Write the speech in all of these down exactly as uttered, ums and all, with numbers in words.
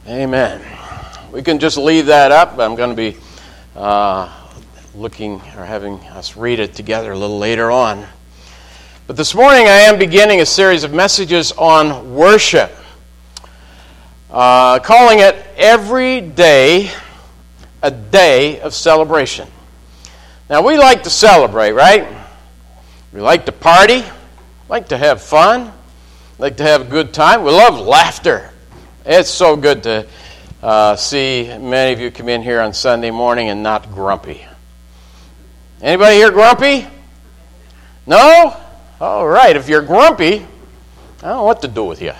Amen. We can just leave that up. I'm going to be uh, looking or having us read it together a little later on. But this morning I am beginning a series of messages on worship, uh, calling it Every Day a Day of Celebration. Now we like to celebrate, right? We like to party, like to have fun, like to have a good time. We love laughter. It's so good to uh, see many of you come in here on Sunday morning and not grumpy. Anybody here grumpy? No? All right. If you're grumpy, I don't know what to do with you.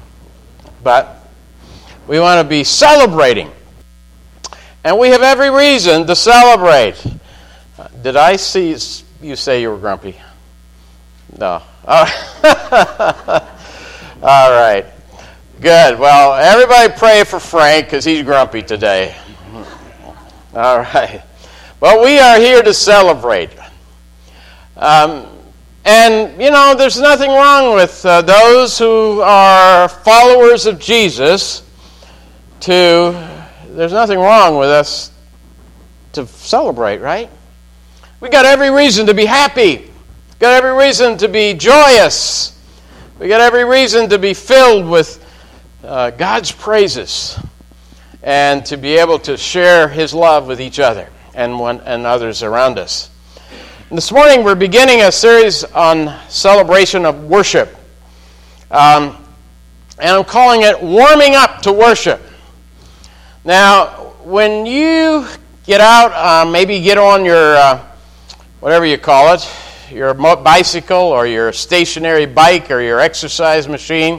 But we want to be celebrating. And we have every reason to celebrate. Uh, did I see you say you were grumpy? No. Oh. All right. Good. Well, everybody pray for Frank because he's grumpy today. All right. Well, we are here to celebrate. Um, and, you know, there's nothing wrong with uh, those who are followers of Jesus to, there's nothing wrong with us to celebrate, right? We got every reason to be happy. Got every reason to be joyous. We got every reason to be filled with Uh, God's praises and to be able to share His love with each other and one and others around us. And this morning we're beginning a series on celebration of worship. Um, and I'm calling it Warming Up to Worship. Now, when you get out, uh, maybe get on your, uh, whatever you call it, your bicycle or your stationary bike or your exercise machine,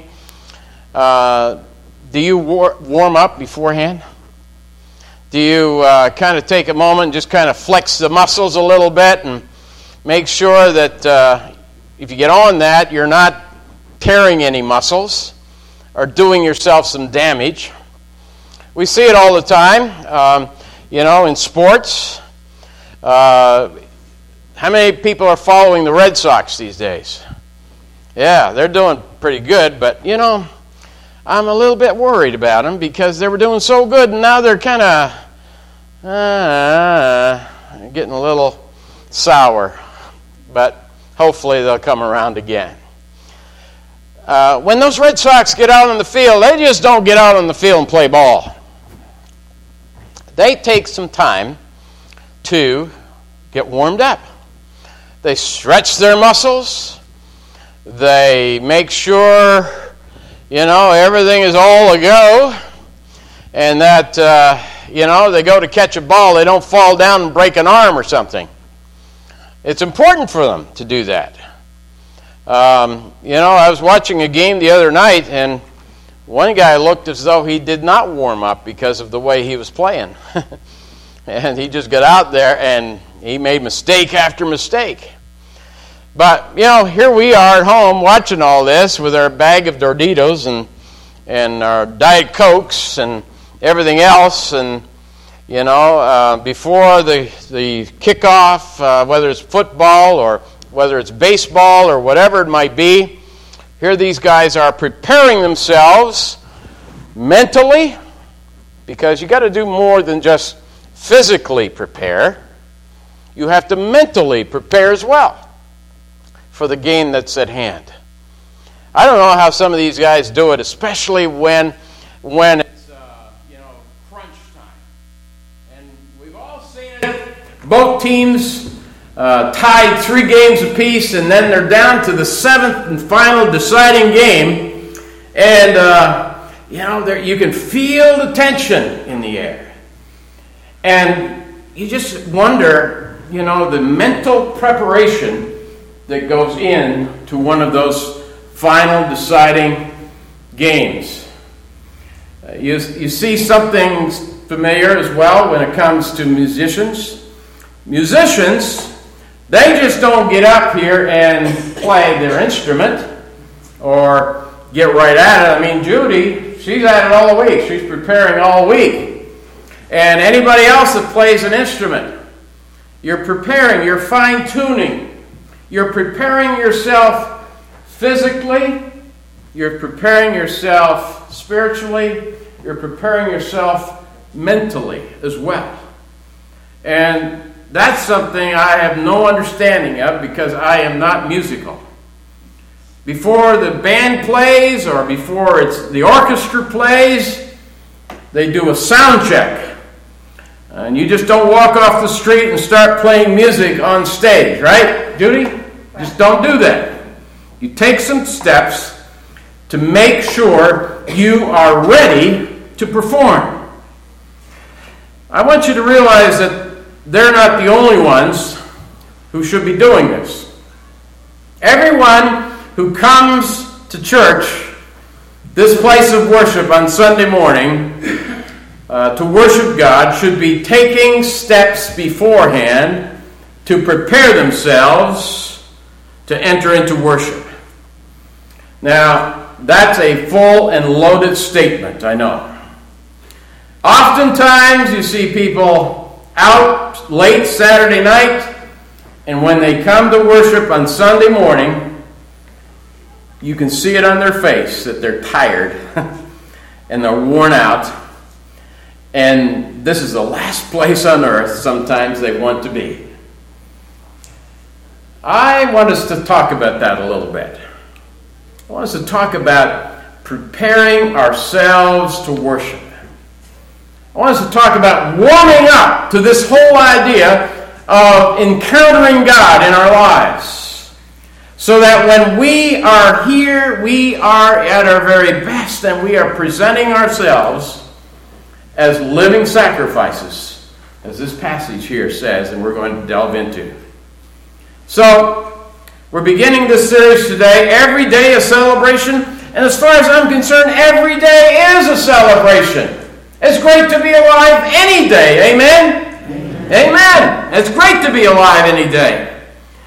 Uh, do you war- warm up beforehand? Do you uh, kind of take a moment and just kind of flex the muscles a little bit and make sure that uh, if you get on that, you're not tearing any muscles or doing yourself some damage? We see it all the time, um, you know, in sports. Uh, how many people are following the Red Sox these days? Yeah, they're doing pretty good, but, you know, I'm a little bit worried about them because they were doing so good, and now they're kind of uh, getting a little sour. But hopefully they'll come around again. Uh, when those Red Sox get out on the field, they just don't get out on the field and play ball. They take some time to get warmed up. They stretch their muscles. They make sure, you know, everything is all a go, and that, uh, you know, they go to catch a ball, they don't fall down and break an arm or something. It's important for them to do that. Um, you know, I was watching a game the other night, and one guy looked as though he did not warm up because of the way he was playing. And he just got out there, and he made mistake after mistake. But, you know, here we are at home watching all this with our bag of Doritos and and our Diet Cokes and everything else. And, you know, uh, before the, the kickoff, uh, whether it's football or whether it's baseball or whatever it might be, here these guys are preparing themselves mentally, because you got to do more than just physically prepare. You have to mentally prepare as well for the game that's at hand. I don't know how some of these guys do it, especially when when it's uh, you know, crunch time. And we've all seen it. Both teams uh, tied three games apiece, and then they're down to the seventh and final deciding game. And uh, you know, there, you can feel the tension in the air, and you just wonder, you know, the mental preparation that goes in to one of those final deciding games. Uh, you, you see something familiar as well when it comes to musicians. Musicians, they just don't get up here and play their instrument or get right at it. I mean, Judy, she's at it all week. She's preparing all week. And anybody else that plays an instrument, you're preparing, you're fine-tuning. You're preparing yourself physically, you're preparing yourself spiritually, you're preparing yourself mentally as well. And that's something I have no understanding of because I am not musical. Before the band plays or before it's the orchestra plays, they do a sound check. And you just don't walk off the street and start playing music on stage, right, Judy? Just don't do that. You take some steps to make sure you are ready to perform. I want you to realize that they're not the only ones who should be doing this. Everyone who comes to church, this place of worship on Sunday morning, uh, to worship God, should be taking steps beforehand to prepare themselves to enter into worship. Now, that's a full and loaded statement, I know. Oftentimes you see people out late Saturday night, and when they come to worship on Sunday morning, you can see it on their face that they're tired and they're worn out, and this is the last place on earth sometimes they want to be. I want us to talk about that a little bit. I want us to talk about preparing ourselves to worship. I want us to talk about warming up to this whole idea of encountering God in our lives. So that when we are here, we are at our very best and we are presenting ourselves as living sacrifices, as this passage here says, and we're going to delve into. So, we're beginning this series today. Every day a celebration, and as far as I'm concerned, every day is a celebration. It's great to be alive any day. Amen? Amen. Amen. It's great to be alive any day.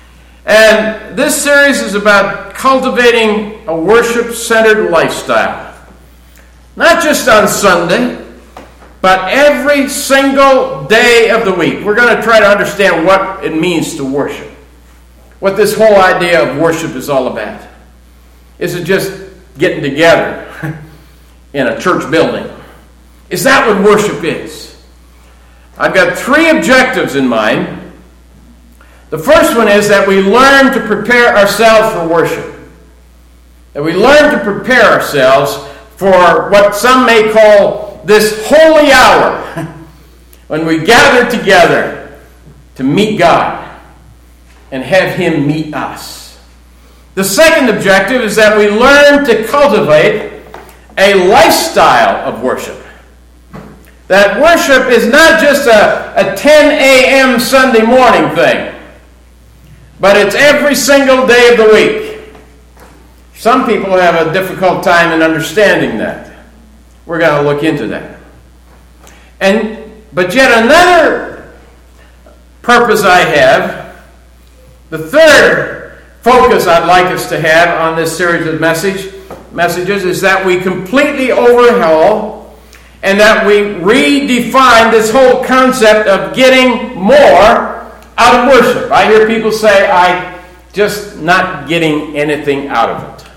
And this series is about cultivating a worship-centered lifestyle. Not just on Sunday, but every single day of the week. We're going to try to understand what it means to worship. What this whole idea of worship is all about. Is it just getting together in a church building? Is that what worship is? I've got three objectives in mind. The first one is that we learn to prepare ourselves for worship. That we learn to prepare ourselves for what some may call this holy hour when we gather together to meet God and have Him meet us. The second objective is that we learn to cultivate a lifestyle of worship. That worship is not just a, a ten a.m. Sunday morning thing, but it's every single day of the week. Some people have a difficult time in understanding that. We're going to look into that. And but yet another purpose I have, the third focus I'd like us to have on this series of message messages is that we completely overhaul and that we redefine this whole concept of getting more out of worship. I hear people say, I'm just not getting anything out of it.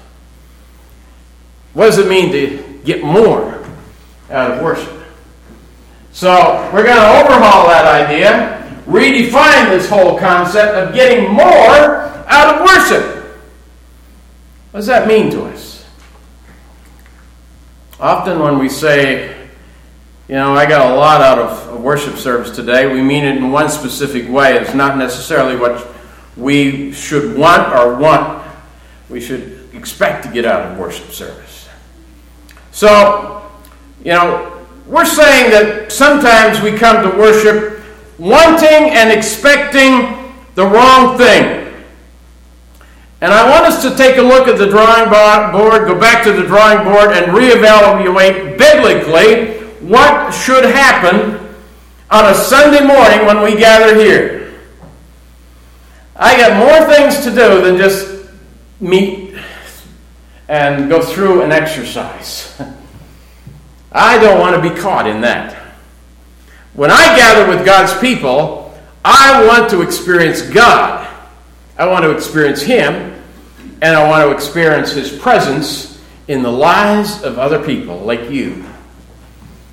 What does it mean to get more out of worship? So we're going to overhaul that idea, redefine this whole concept of getting more out of worship. What does that mean to us? Often when we say, you know, I got a lot out of a worship service today, we mean it in one specific way. It's not necessarily what we should want or want, we should expect to get out of worship service. So, you know, we're saying that sometimes we come to worship wanting and expecting the wrong thing. And I want us to take a look at the drawing board, go back to the drawing board, and reevaluate biblically what should happen on a Sunday morning when we gather here. I got more things to do than just meet and go through an exercise. I don't want to be caught in that. When I gather with God's people, I want to experience God. I want to experience Him, and I want to experience His presence in the lives of other people like you.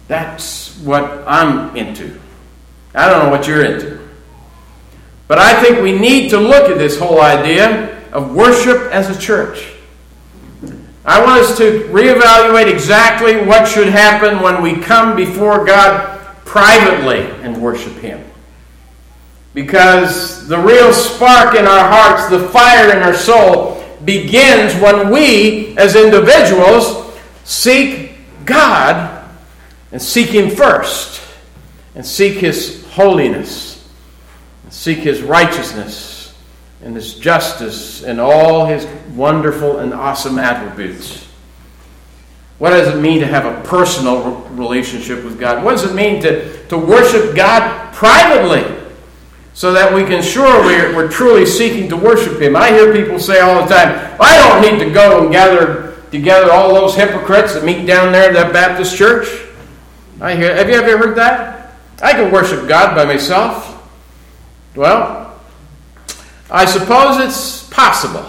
That's what I'm into. I don't know what you're into. But I think we need to look at this whole idea of worship as a church. I want us to reevaluate exactly what should happen when we come before God privately and worship Him. Because the real spark in our hearts, the fire in our soul, begins when we, as individuals, seek God and seek Him first. And seek His holiness. And seek His righteousness and His justice and all His wonderful and awesome attributes. What does it mean to have a personal relationship with God? What does it mean to, to worship God privately so that we can sure we're, we're truly seeking to worship Him? I hear people say all the time, I don't need to go and gather together all those hypocrites that meet down there at that Baptist church. I hear, have you ever heard that? I can worship God by myself. Well, I suppose it's possible.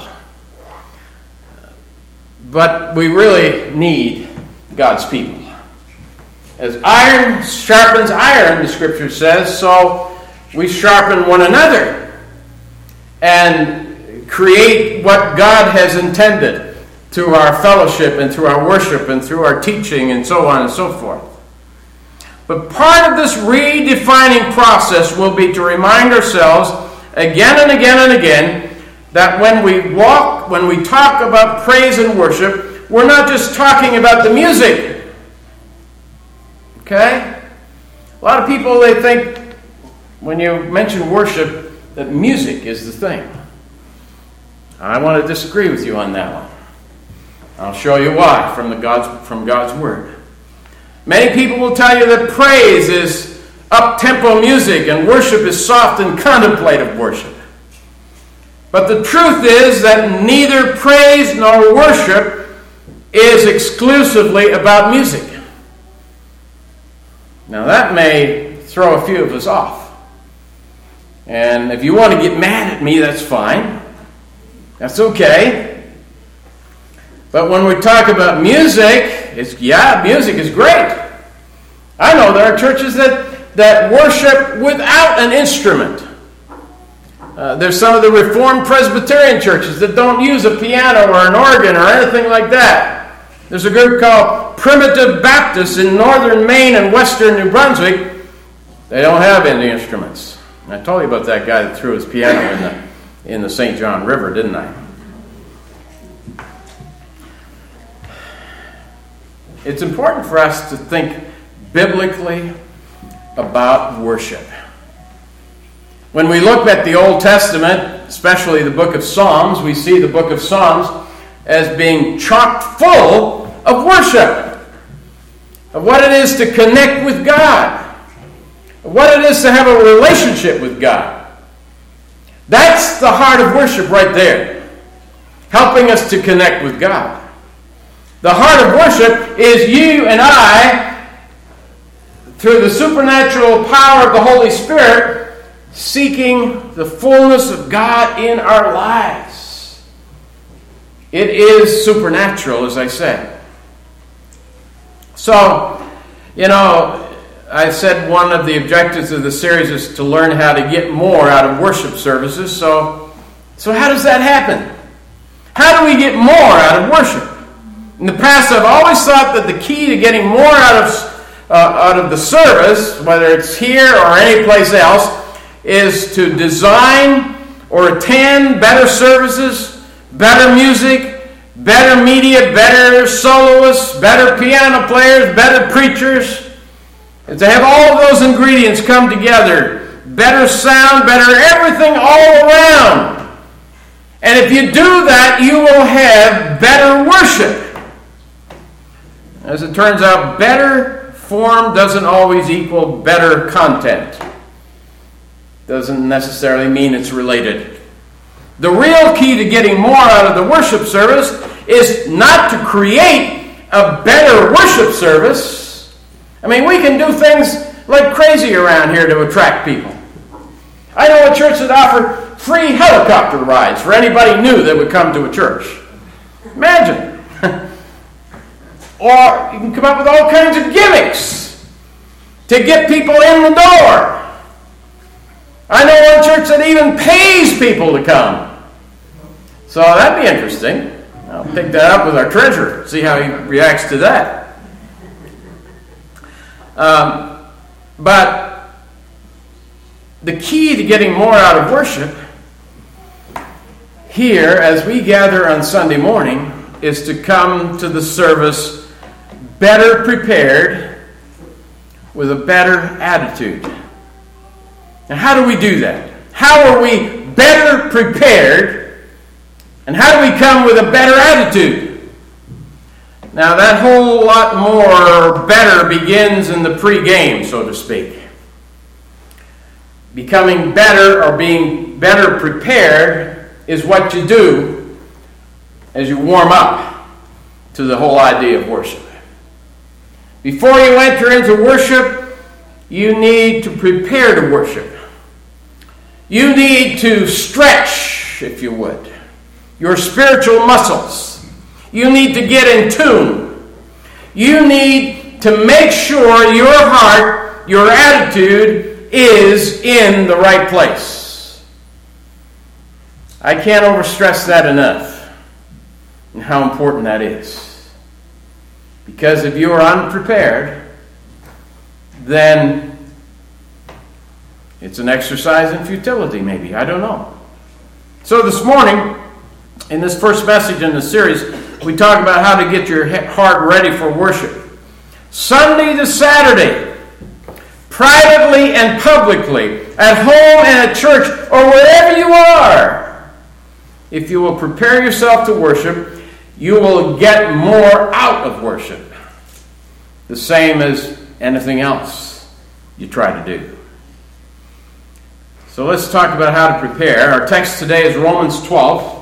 But we really need God's people. As iron sharpens iron, the Scripture says, so we sharpen one another and create what God has intended through our fellowship and through our worship and through our teaching and so on and so forth. But part of this redefining process will be to remind ourselves again and again and again that when we walk, when we talk about praise and worship, we're not just talking about the music. Okay? A lot of people, they think when you mention worship that music is the thing. I want to disagree with you on that one. I'll show you why from the God's from God's Word. Many people will tell you that praise is up-tempo music and worship is soft and contemplative worship. But the truth is that neither praise nor worship is exclusively about music. Now that may throw a few of us off. And if you want to get mad at me, that's fine. That's okay. But when we talk about music, it's yeah, music is great. I know there are churches that, that worship without an instrument. Uh, there's some of the Reformed Presbyterian churches that don't use a piano or an organ or anything like that. There's a group called Primitive Baptists in northern Maine and western New Brunswick. They don't have any instruments. And I told you about that guy that threw his piano in the, in the Saint John River, didn't I? It's important for us to think biblically about worship. When we look at the Old Testament, especially the book of Psalms, we see the book of Psalms as being chock full of worship, of what it is to connect with God, of what it is to have a relationship with God. That's the heart of worship right there, helping us to connect with God. The heart of worship is you and I, through the supernatural power of the Holy Spirit, seeking the fullness of God in our lives. It is supernatural, as I said. So, you know, I said one of the objectives of the series is to learn how to get more out of worship services. So, so how does that happen? How do we get more out of worship? In the past, I've always thought that the key to getting more out of, uh, out of the service, whether it's here or any place else, is to design or attend better services, better music, better media, better soloists, better piano players, better preachers. And to have all of those ingredients come together, better sound, better everything all around. And if you do that, you will have better worship. As it turns out, better form doesn't always equal better content. Doesn't necessarily mean it's related. The real key to getting more out of the worship service is not to create a better worship service. I mean, we can do things like crazy around here to attract people. I know a church that offered free helicopter rides for anybody new that would come to a church. Imagine. Or you can come up with all kinds of gimmicks to get people in the door. I know one church that even pays people to come. So that'd be interesting. I'll pick that up with our treasurer, see how he reacts to that. Um, but the key to getting more out of worship here, as we gather on Sunday morning, is to come to the service better prepared with a better attitude. Now, how do we do that? How are we better prepared, and how do we come with a better attitude? Now, that whole lot more better begins in the pre-game, so to speak. Becoming better or being better prepared is what you do as you warm up to the whole idea of worship. Before you enter into worship, you need to prepare to worship. You need to stretch, if you would, your spiritual muscles. You need to get in tune. You need to make sure your heart, your attitude is in the right place. I can't overstress that enough and how important that is. Because if you are unprepared, then it's an exercise in futility, maybe. I don't know. So this morning, in this first message in the series, we talk about how to get your heart ready for worship. Sunday to Saturday, privately and publicly, at home and at church, or wherever you are. If you will prepare yourself to worship, you will get more out of worship. The same as anything else you try to do. So let's talk about how to prepare. Our text today is Romans twelve.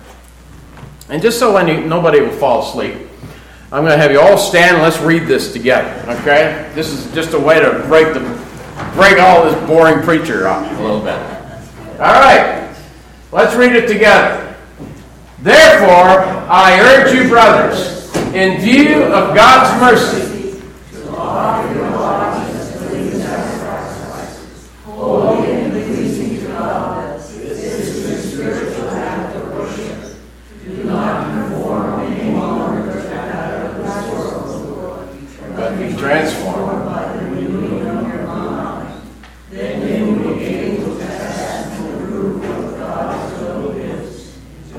And just so any, nobody will fall asleep, I'm going to have you all stand and let's read this together. Okay? This is just a way to break the break all this boring preacher up a little bit. All right. Let's read it together. Therefore, I urge you, brothers, in view of God's mercy, to offer your bodies as living sacrifices, holy and pleasing to God. This is your spiritual act of worship. Do not conform any longer to that of this world, but be transformed by the renewing of your mind. Then you will be able to test and approve what God's will is,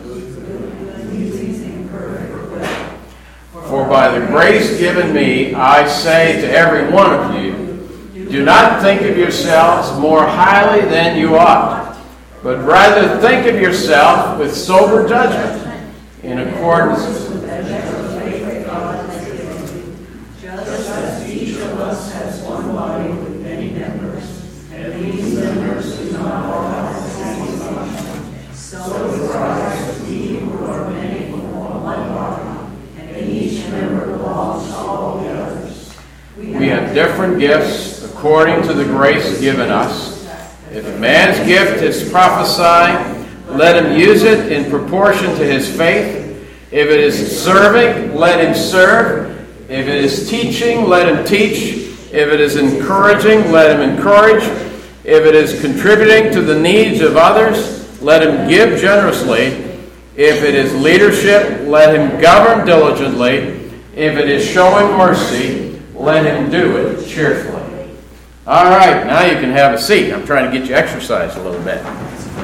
pleasing and perfect will. For by the grace given me, I say to every one of you, do not think of yourselves more highly than you ought, but rather think of yourself with sober judgment, in accordance with the measure of faith God has given you. Just as each of us has one body with many members, and these members do not all have the same function, so with Christ we who are many form one body, and each member belongs to all the others. We have different gifts according to the grace given us. If a man's gift is prophesying, let him use it in proportion to his faith. If it is serving, let him serve. If it is teaching, let him teach. If it is encouraging, let him encourage. If it is contributing to the needs of others, let him give generously. If it is leadership, let him govern diligently. If it is showing mercy, let him do it cheerfully. All right, now you can have a seat. I'm trying to get you exercised a little bit.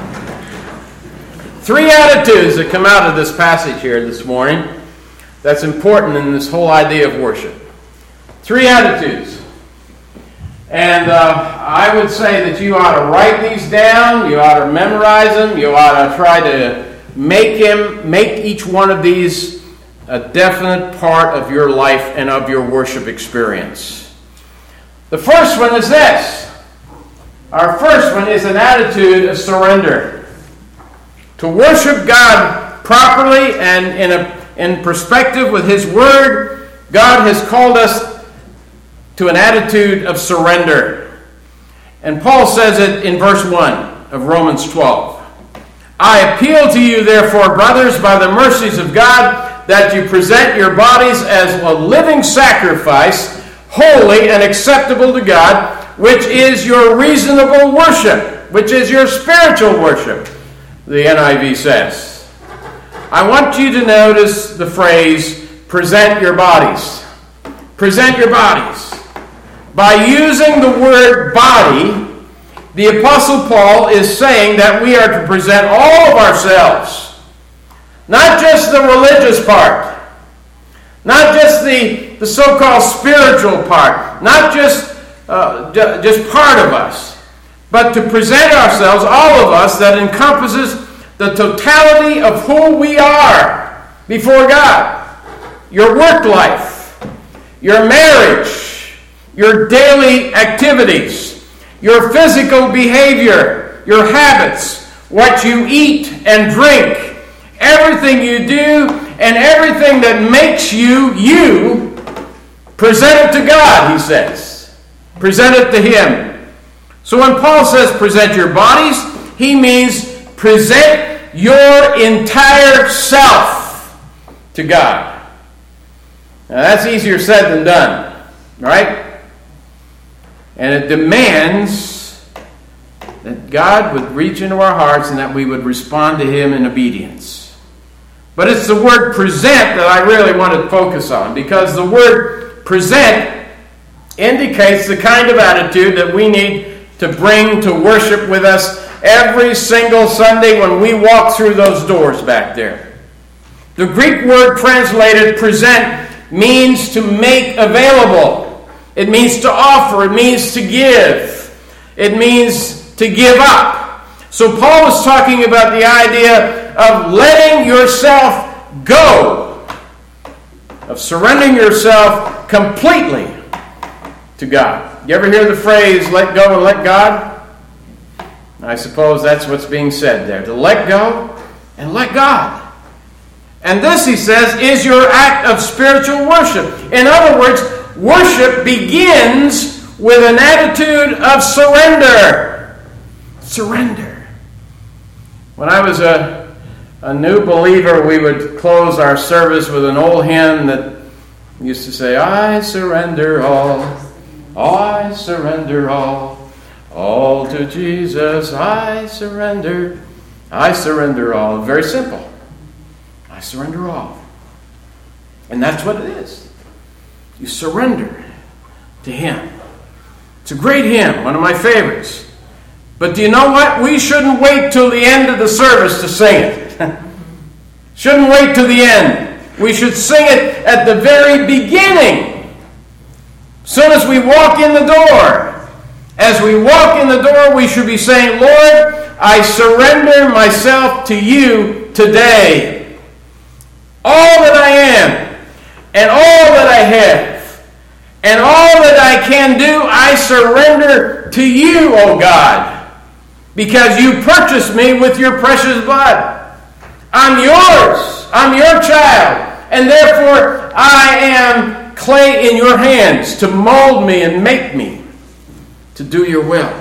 Three attitudes that come out of this passage here this morning that's important in this whole idea of worship. Three attitudes. And uh, I would say that you ought to write these down, you ought to memorize them, you ought to try to make him, make each one of these a definite part of your life and of your worship experience. The first one is this. Our first one is an attitude of surrender. To worship God properly and in a in perspective with His Word, God has called us to an attitude of surrender. And Paul says it in verse one of Romans twelve. I appeal to you, therefore, brothers, by the mercies of God, that you present your bodies as a living sacrifice, holy and acceptable to God, which is your reasonable worship, which is your spiritual worship, the N I V says. I want you to notice the phrase, present your bodies. Present your bodies. By using the word body, the Apostle Paul is saying that we are to present all of ourselves. Not just the religious part. Not just the, the so-called spiritual part. Not just, uh, d- just part of us. But to present ourselves, all of us, that encompasses the totality of who we are before God. Your work life, your marriage, your daily activities, your physical behavior, your habits, what you eat and drink, everything you do and everything that makes you, you, present it to God, he says. Present it to Him. So when Paul says present your bodies, he means present your entire self to God. Now that's easier said than done, right? And it demands that God would reach into our hearts and that we would respond to Him in obedience. But it's the word present that I really want to focus on, because the word present indicates the kind of attitude that we need to bring to worship with us every single Sunday when we walk through those doors back there. The Greek word translated present means to make available. It means to offer. It means to give. It means to give up. So Paul is talking about the idea of letting yourself go, of surrendering yourself completely to God. You ever hear the phrase, let go and let God? I suppose that's what's being said there. To let go and let God. And this, he says, is your act of spiritual worship. In other words, worship begins with an attitude of surrender. Surrender. When I was a, a new believer, we would close our service with an old hymn that used to say, I surrender all, I surrender all, all to Jesus I surrender, I surrender all. Very simple. I surrender all. And that's what it is. You surrender to Him. It's a great hymn, one of my favorites. But do you know what? We shouldn't wait till the end of the service to sing it. Shouldn't wait till the end. We should sing it at the very beginning. As soon as we walk in the door. As we walk in the door, we should be saying, Lord, I surrender myself to you today. All that I am, and all that I have, and all that I can do, I surrender to you, O God, because you purchased me with your precious blood. I'm yours. I'm your child, and therefore I am clay in your hands to mold me and make me to do your will.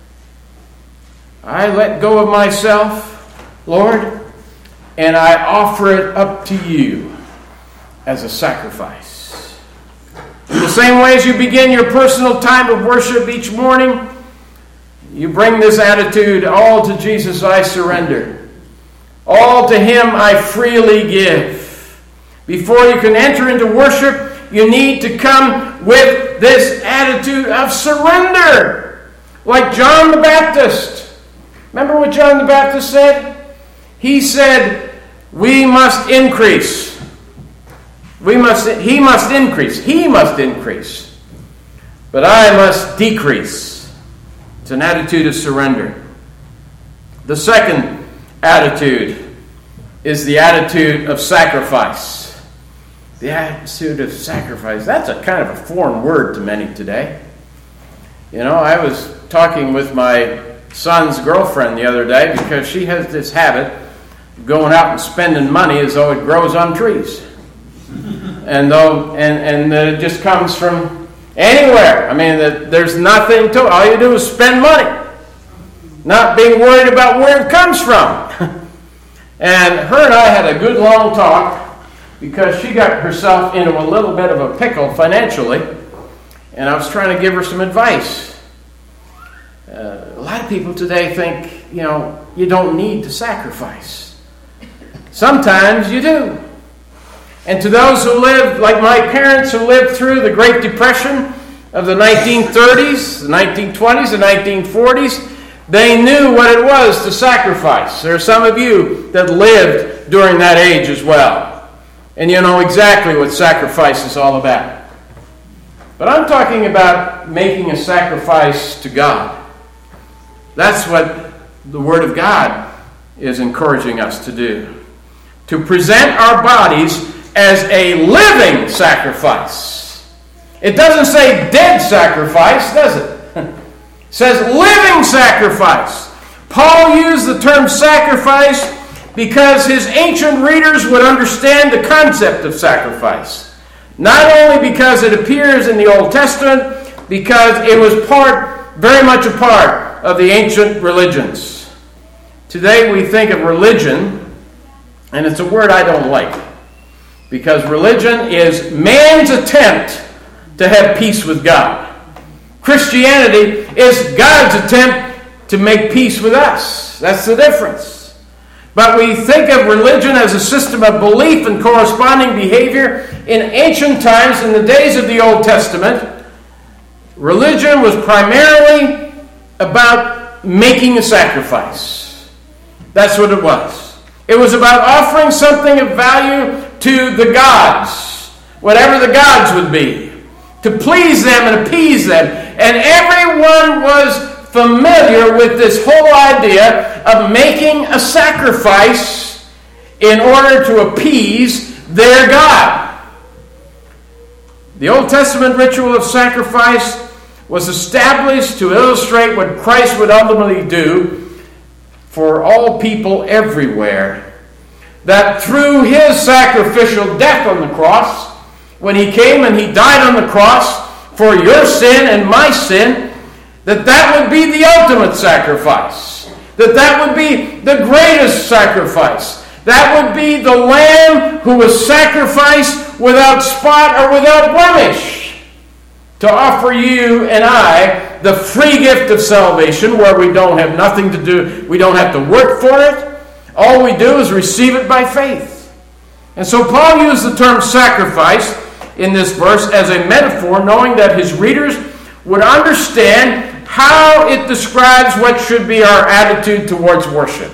I let go of myself, Lord, and I offer it up to you as a sacrifice. In the same way as you begin your personal time of worship each morning, you bring this attitude, all to Jesus I surrender. All to Him I freely give. Before you can enter into worship, you need to come with this attitude of surrender. Like John the Baptist. Remember what John the Baptist said? He said, we must increase. We must, he must increase. He must increase. But I must decrease. It's an attitude of surrender. The second attitude is the attitude of sacrifice. The attitude of sacrifice. That's a kind of a foreign word to many today. You know, I was talking with my son's girlfriend the other day because she has this habit going out and spending money as though it grows on trees. And though and, and it just comes from anywhere. I mean, there's nothing to it. All you do is spend money. Not being worried about where it comes from. And her and I had a good long talk because she got herself into a little bit of a pickle financially. and I was trying to give her some advice. Uh, a lot of people today think, you know, you don't need to sacrifice. Sometimes you do. And to those who lived, like my parents who lived through the Great Depression of the nineteen thirties, the nineteen twenties, the nineteen forties, they knew what it was to sacrifice. There are some of you that lived during that age as well. And you know exactly what sacrifice is all about. But I'm talking about making a sacrifice to God. That's what the Word of God is encouraging us to do. To present our bodies as a living sacrifice. It doesn't say dead sacrifice, does it? It says living sacrifice. Paul used the term sacrifice because his ancient readers would understand the concept of sacrifice. Not only because it appears in the Old Testament, because it was part, very much a part of the ancient religions. Today we think of religion, and it's a word I don't like, because religion is man's attempt to have peace with God. Christianity is God's attempt to make peace with us. That's the difference. But we think of religion as a system of belief and corresponding behavior. In ancient times, in the days of the Old Testament, religion was primarily about making a sacrifice. That's what it was. It was about offering something of value to the gods, whatever the gods would be, to please them and appease them. And everyone was familiar with this whole idea of making a sacrifice in order to appease their God. The Old Testament ritual of sacrifice was established to illustrate what Christ would ultimately do for all people everywhere. That through his sacrificial death on the cross, when he came and he died on the cross for your sin and my sin, that that would be the ultimate sacrifice. That that would be the greatest sacrifice. That would be the Lamb who was sacrificed without spot or without blemish, to offer you and I the free gift of salvation, where we don't have nothing to do, we don't have to work for it. All we do is receive it by faith. And so Paul used the term sacrifice in this verse as a metaphor, knowing that his readers would understand how it describes what should be our attitude towards worship.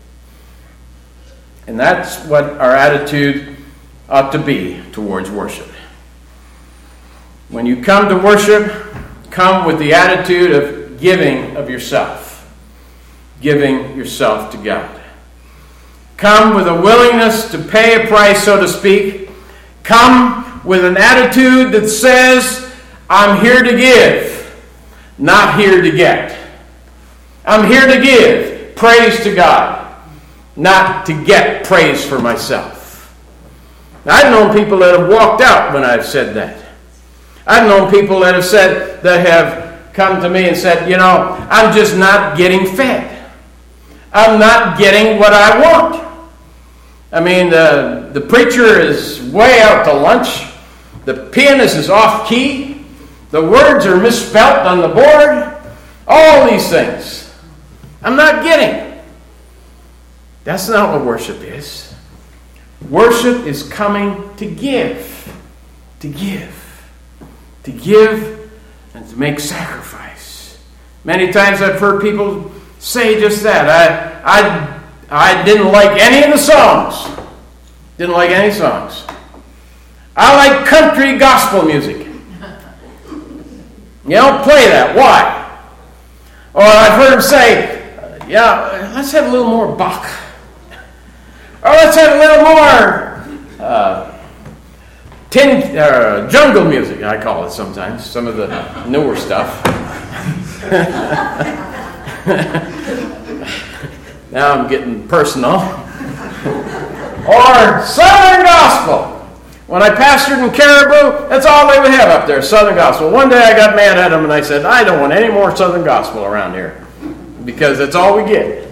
And that's what our attitude ought to be towards worship. When you come to worship, come with the attitude of giving of yourself. Giving yourself to God. Come with a willingness to pay a price, so to speak. Come with an attitude that says, I'm here to give, not here to get. I'm here to give praise to God, not to get praise for myself. Now, I've known people that have walked out when I've said that. I've known people that have said, that have come to me and said, you know, I'm just not getting fed. I'm not getting what I want. I mean, the, the preacher is way out to lunch. The pianist is off key. The words are misspelt on the board. All these things. I'm not getting. That's not what worship is. Worship is coming to give. To give. To give and to make sacrifice. Many times I've heard people say just that. I, I, I didn't like any of the songs. Didn't like any songs. I like country gospel music. You don't play that. Why? Or I've heard them say, yeah, let's have a little more Bach. Or let's have a little more uh, tin, uh, jungle music, I call it sometimes. Some of the newer stuff. Now I'm getting personal. Or Southern Gospel. When I pastored in Caribou, that's all they would have up there, Southern Gospel. One day I got mad at them and I said, I don't want any more Southern Gospel around here, because that's all we get.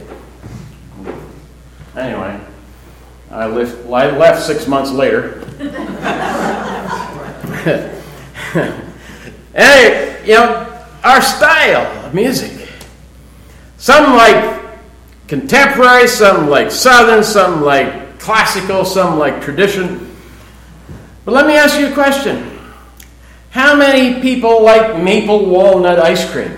Anyway, I left, I left six months later. And, you know, our style of music. Some like contemporary, some like Southern, some like classical, some like tradition. But let me ask you a question. How many people like maple walnut ice cream?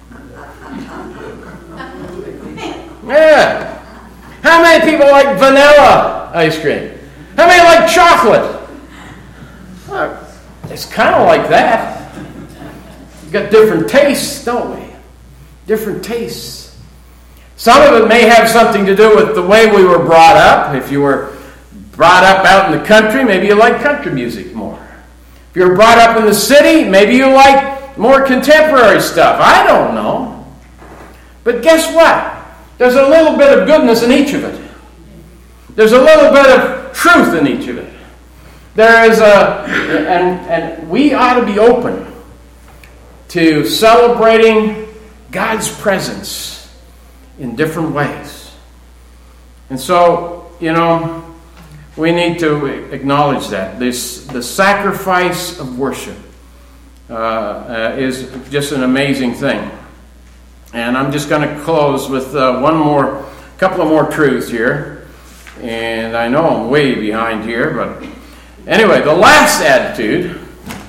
Yeah. How many people like vanilla ice cream? How many like chocolate? Well, it's kind of like that. We've got different tastes, don't we? Different tastes. Some of it may have something to do with the way we were brought up. If you were brought up out in the country, maybe you like country music more. If you were brought up in the city, maybe you like more contemporary stuff. I don't know. But guess what? There's a little bit of goodness in each of it. There's a little bit of truth in each of it. There is a, and, and we ought to be open to celebrating God's presence in different ways. And so, you know, we need to acknowledge that. This, the sacrifice of worship uh, uh, is just an amazing thing. And I'm just going to close with uh, one more, couple of more truths here. And I know I'm way behind here, but anyway, the last attitude,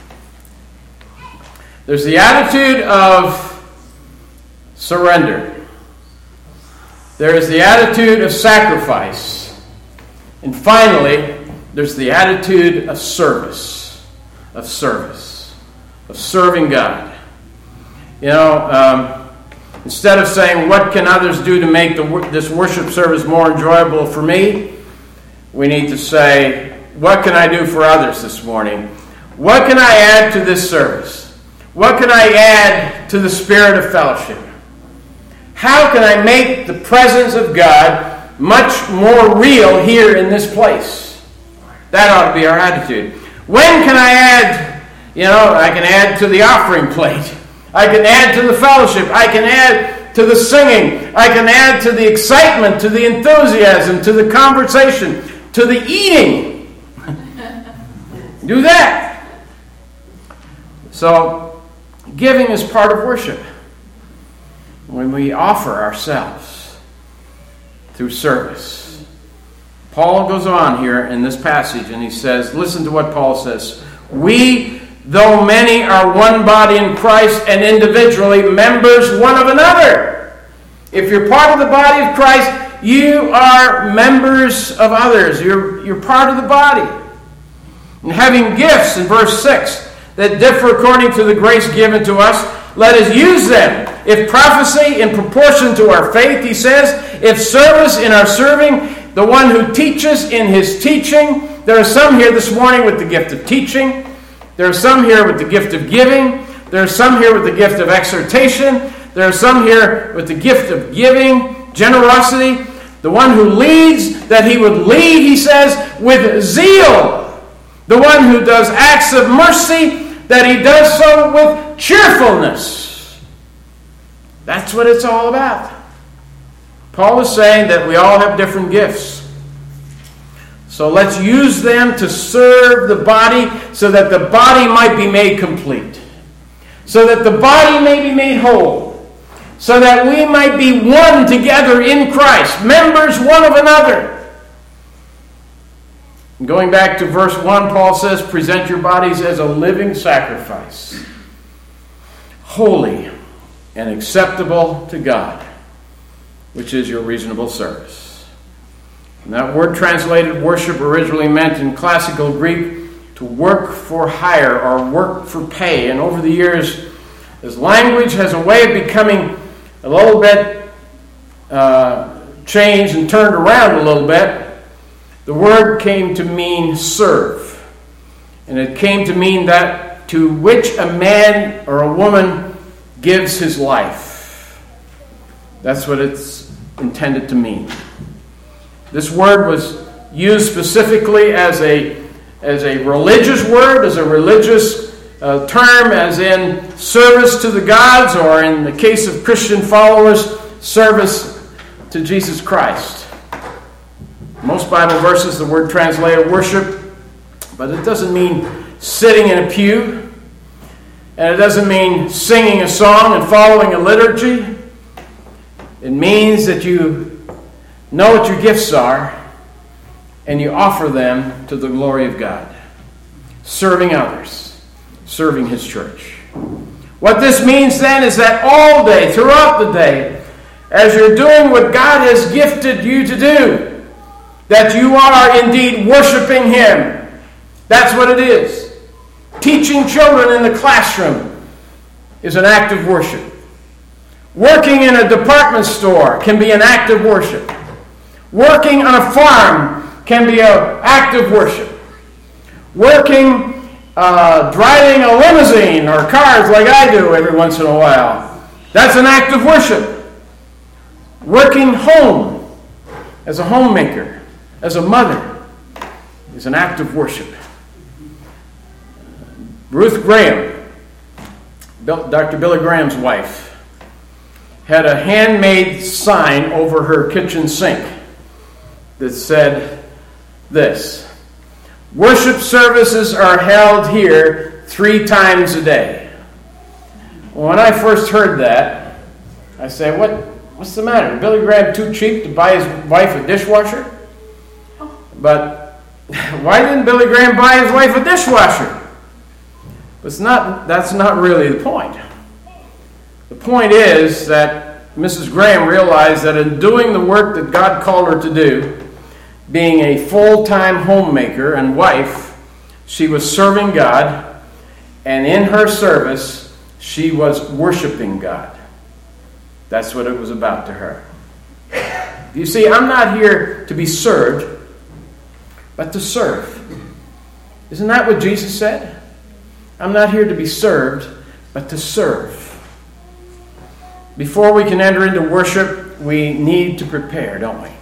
there's the attitude of surrender. There is the attitude of sacrifice. And finally, there's the attitude of service, of service, of serving God. You know, um, instead of saying, what can others do to make the, this worship service more enjoyable for me? We need to say, what can I do for others this morning? What can I add to this service? What can I add to the spirit of fellowship? How can I make the presence of God much more real here in this place? That ought to be our attitude. When can I add, you know, I can add to the offering plate. I can add to the fellowship. I can add to the singing. I can add to the excitement, to the enthusiasm, to the conversation, to the eating. Do that. So, giving is part of worship. When we offer ourselves through service. Paul goes on here in this passage and he says, listen to what Paul says. We, though many, are one body in Christ and individually members one of another. If you're part of the body of Christ, you are members of others. You're, you're part of the body. And having gifts, in verse six, that differ according to the grace given to us, let us use them. If prophecy, in proportion to our faith, he says. If service, in our serving. The one who teaches, in his teaching. There are some here this morning with the gift of teaching. There are some here with the gift of giving. There are some here with the gift of exhortation. There are some here with the gift of giving, generosity. The one who leads, that he would lead, he says, with zeal. The one who does acts of mercy, that he does so with cheerfulness. That's what it's all about. Paul is saying that we all have different gifts. So let's use them to serve the body so that the body might be made complete. So that the body may be made whole. So that we might be one together in Christ, members one of another. Going back to verse one, Paul says, present your bodies as a living sacrifice, holy and acceptable to God, which is your reasonable service. And that word translated worship originally meant in classical Greek to work for hire or work for pay. And over the years, as language has a way of becoming a little bit uh, changed and turned around a little bit, the word came to mean serve. And it came to mean that to which a man or a woman gives his life. That's what it's intended to mean. This word was used specifically as a, as a religious word, as a religious uh, term, as in service to the gods, or in the case of Christian followers, service to Jesus Christ. Most Bible verses, the word translated worship, but it doesn't mean sitting in a pew. And it doesn't mean singing a song and following a liturgy. It means that you know what your gifts are and you offer them to the glory of God. Serving others, serving His church. What this means then is that all day, throughout the day, as you're doing what God has gifted you to do, that you are indeed worshiping Him. That's what it is. Teaching children in the classroom is an act of worship. Working in a department store can be an act of worship. Working on a farm can be an act of worship. Working, uh, driving a limousine or cars like I do every once in a while, that's an act of worship. Working home as a homemaker, as a mother, is an act of worship. Ruth Graham, Doctor Billy Graham's wife, had a handmade sign over her kitchen sink that said this: worship services are held here three times a day. When I first heard that, I said, what, what's the matter? Billy Graham too cheap to buy his wife a dishwasher? But why didn't Billy Graham buy his wife a dishwasher? But it's not, that's not really the point. The point is that Missus Graham realized that in doing the work that God called her to do, being a full-time homemaker and wife, she was serving God, and in her service, she was worshiping God. That's what it was about to her. You see, I'm not here to be served, but to serve. Isn't that what Jesus said? I'm not here to be served, but to serve. Before we can enter into worship, we need to prepare, don't we?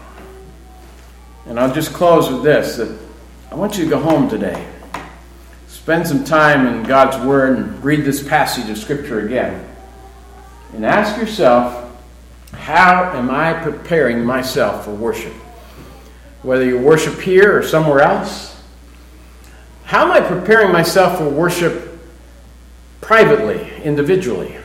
And I'll just close with this, that I want you to go home today. Spend some time in God's Word and read this passage of Scripture again. And ask yourself, how am I preparing myself for worship? Whether you worship here or somewhere else. How am I preparing myself for worship privately, individually?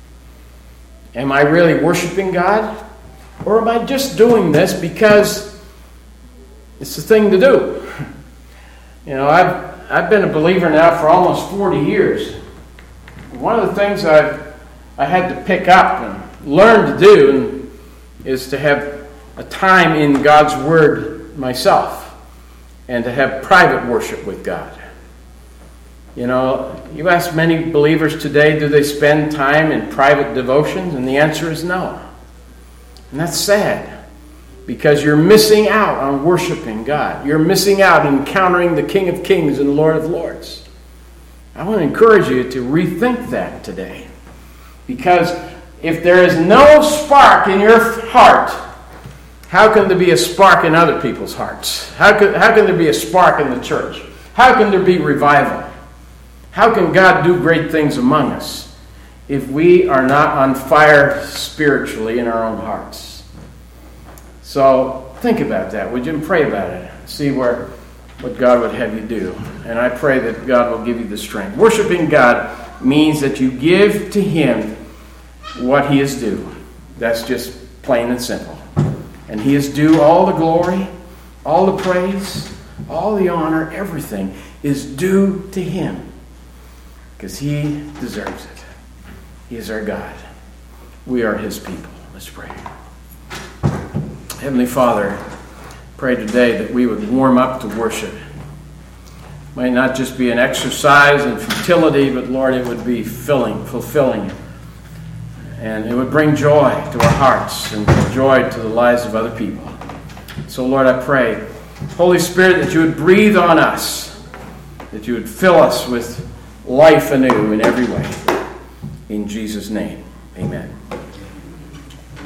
Am I really worshiping God? Or am I just doing this because it's the thing to do? You know, I've, I've been a believer now for almost forty years. One of the things I've, I had to pick up and learn to do is to have a time in God's Word myself and to have private worship with God. You know, you ask many believers today, do they spend time in private devotions? And the answer is no. And that's sad, because you're missing out on worshiping God. You're missing out on encountering the King of Kings and the Lord of Lords. I want to encourage you to rethink that today. Because if there is no spark in your heart, how can there be a spark in other people's hearts? How can, how can there be a spark in the church? How can there be revival? How can God do great things among us if we are not on fire spiritually in our own hearts? So think about that, would you? And pray about it. See where what God would have you do. And I pray that God will give you the strength. Worshiping God means that you give to Him what He is due. That's just plain and simple. And He is due all the glory, all the praise, all the honor, everything is due to Him. Because He deserves it. He is our God. We are His people. Let's pray. Heavenly Father, pray today that we would warm up to worship. It might not just be an exercise in futility, but Lord, it would be filling, fulfilling. And it would bring joy to our hearts and joy to the lives of other people. So Lord, I pray, Holy Spirit, that you would breathe on us, that you would fill us with life anew in every way. In Jesus' name, amen.